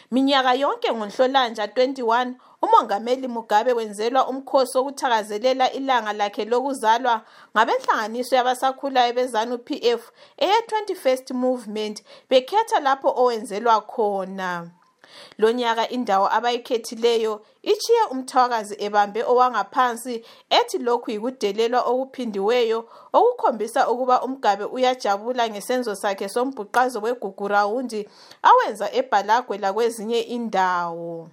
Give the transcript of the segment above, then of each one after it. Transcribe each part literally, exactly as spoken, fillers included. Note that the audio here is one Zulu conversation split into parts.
Minyaka yonke ngoNhlolanja twenty-one, uMongameli Mugabe wenzelwa umkhosi wokuthakazelela ilanga lakhe lokuzalwa ngabenhlanganiso yabasakhulayo beZanu-P F eye twenty-first Movement bekhetha lapho owenzelwa khona. Lonyaka indawo abayikhethileyo ichiye umthwakazi ebambe owangaphansi ethi lokhu yikudelelwa okuphindiweyo okukhombisa ukuba uMgabe uyajabula ngesenzo sakhe sombhuqazo weGugurawundi awenza eBhalagwe lakwezinye indawo.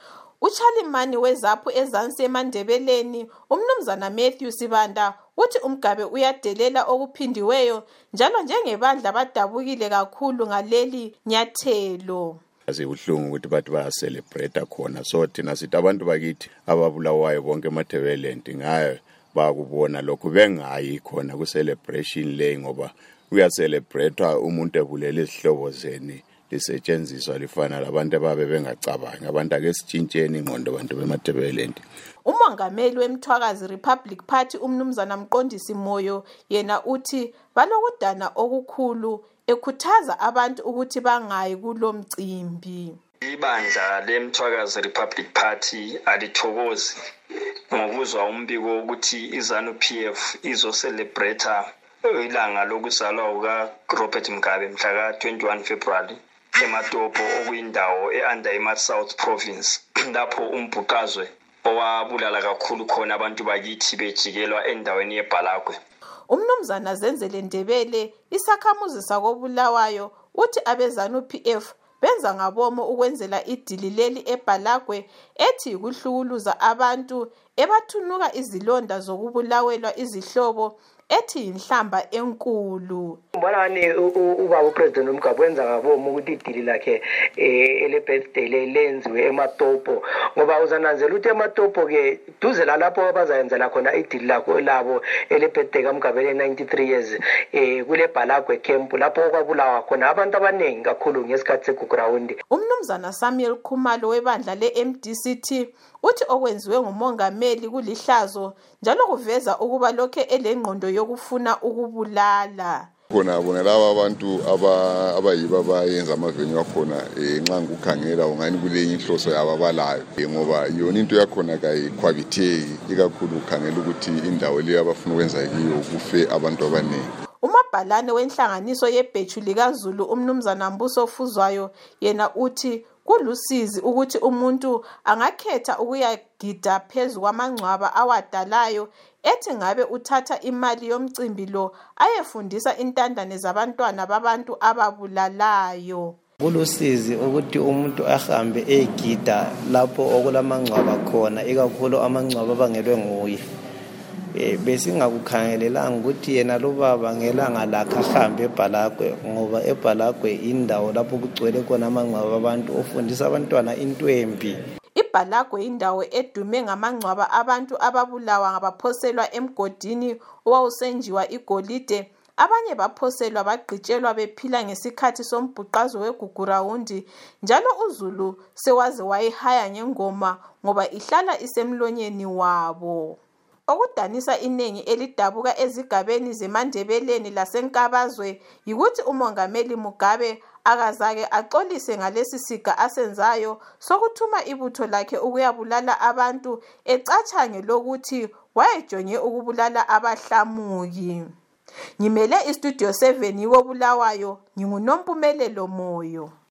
Uchalimani weZaphu eZansi eMandebeleni uMnumzana Matthew Sibanda uthi uMgabe uyadelela okuphindiweyo njalo njengebandla badabukile kakhulu ngaleli nyathelo. Asibuhlungu ukuthi bathi baya celebrate khona, so thina sithi abantu bakithi ababulawayo bonke eMathebeleni ngayo bakubona lokho bengayi khona ku celebration le ngoba uya celebrate umuntu ebulela izihlobo zeni lisetshenziswa lifana labantu ababe bengacabanga abantu ake sitshintsheni ingqondo abantu beMathebeleni. Umongameli weMthwakazi Republic Party uMnumzana Mqondisi Moyo yena uthi balokudana okukhulu ekhuthaza abantu ukuthi bangayi kulo mcimbi. Ibandla leMthwakazi Republic Party alithokozi ngokuzwa umbiko ukuthi iZanu-P F izo celebrate ilanga lokuzalwa kuka Robert Mugabe mhla ka twenty-one February eMatopo okuyindawo eUnder South Province lapho umbhuqazwe owabulala kakhulu khona abantu bakithi bejikelwa endaweni yeBhalagwe. Umnumzana Zenzele Ndebele isakhamuzi sakobulawayo uthi abeZanu-P F benza ngabomo ukwenzela idili leli eBhalagwe ethi ukuhlukuluza abantu ebathunuka izilonda zokubulawelwa izihlobo ethi inhlamba enkulu. Mbonani ubaba uPresident uMgabe wenza ngabomo ukuthi idili lakhe ele birthday lenziwe eMatopo ngoba uzananzela ukuthi eMatopo ke duze lapho abazayenzela khona idili lakho labo ele birthday kaMgabe le ninety-three years eh kule Bhalagwe camp lapho okwabulawa khona abantu abaningi kakhulu ngesikhathi seGugurawundi. Umnumzana Samuel Khumalo webandla le-M D C T uthi okwenziwe ngumongameli kulihlazo njalo kuveza ukuba lokho elengqondo yokufuna ukubulala. Khona bona laba abantu aba abayiba bayenza amavenue akhona enxa ukukhangela ungani kulenye inhloso yababalayo ngoba yona into yakhona kayikhwabitheki ikakhulu ukhangela ukuthi indawo le abafuna ukwenza kiyo kufe abantu abaningi. Umabhalane wenhlanganiso yeBheju likaZulu uMnumzana Mbuso Fuzwayo yena uthi kulusizi ukuthi umuntu angakhetha ukuyagida phezu kwamangcwaba awadalayo ethi ngabe uthatha imali yomcimbi lo ayefundisa intandane zabantwana babantu ababulalayo. Kulusizi ukuthi umuntu ahambe egida lapho okulamangcwaba khona ikakhulu amangcwaba abangelwe nguye. Eh besingakukhangelelanga ukuthi yena lo baba ngelanga lakhe ahambe eBhalagwe ngoba eBhalagwe indawo lapho kugcwele khona amangcwaba abantu ofundisa abantwana intwembi. iBhalagwe indawo edume ngamangcwaba abantu ababulawa ngabaphoselwa emgodini owawusenjiwa igolide, abanye baphoselwa bagqitshelwa bephila ngesikhathi sombhuqazo weGugurawundi njalo uZulu sewaze wayihaya ngengoma ngoba ihlala isemlonyeni wabo. Okudanisa inengi elidabuka ezigabeni zeMandebeleni laseNkabazwe yikuthi uMongameli Mugabe akazake axolise ngalesi siga asenzayo sokuthuma ibutho lakhe ukuyabulala abantu ecathange lokuthi wayejonge ukubulala abahlamuki. Ngimele iStudio seven yikobulawayo, nginguNompumelelo Moyo.